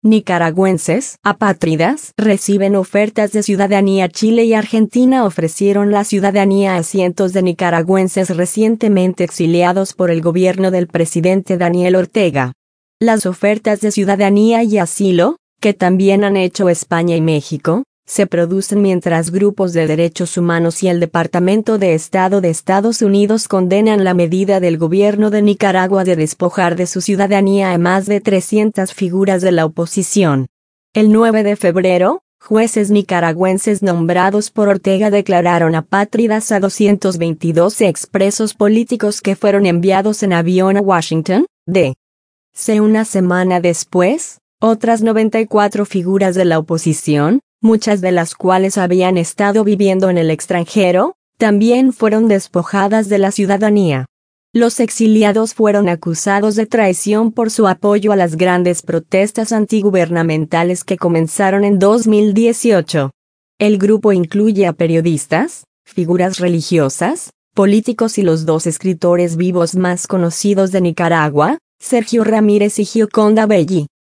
Nicaragüenses apátridas reciben ofertas de ciudadanía. Chile y Argentina ofrecieron la ciudadanía a cientos de nicaragüenses recientemente exiliados por el gobierno del presidente Daniel Ortega. Las ofertas de ciudadanía y asilo, que también han hecho España y México, se producen mientras grupos de derechos humanos y el Departamento de Estado de Estados Unidos condenan la medida del gobierno de Nicaragua de despojar de su ciudadanía a más de 300 figuras de la oposición. El 9 de febrero, jueces nicaragüenses nombrados por Ortega declararon apátridas a 222 expresos políticos que fueron enviados en avión a Washington, D.C. Una semana después, otras 94 figuras de la oposición, muchas de las cuales habían estado viviendo en el extranjero, también fueron despojadas de la ciudadanía. Los exiliados fueron acusados de traición por su apoyo a las grandes protestas antigubernamentales que comenzaron en 2018. El grupo incluye a periodistas, figuras religiosas, políticos y los dos escritores vivos más conocidos de Nicaragua, Sergio Ramírez y Gioconda Belli.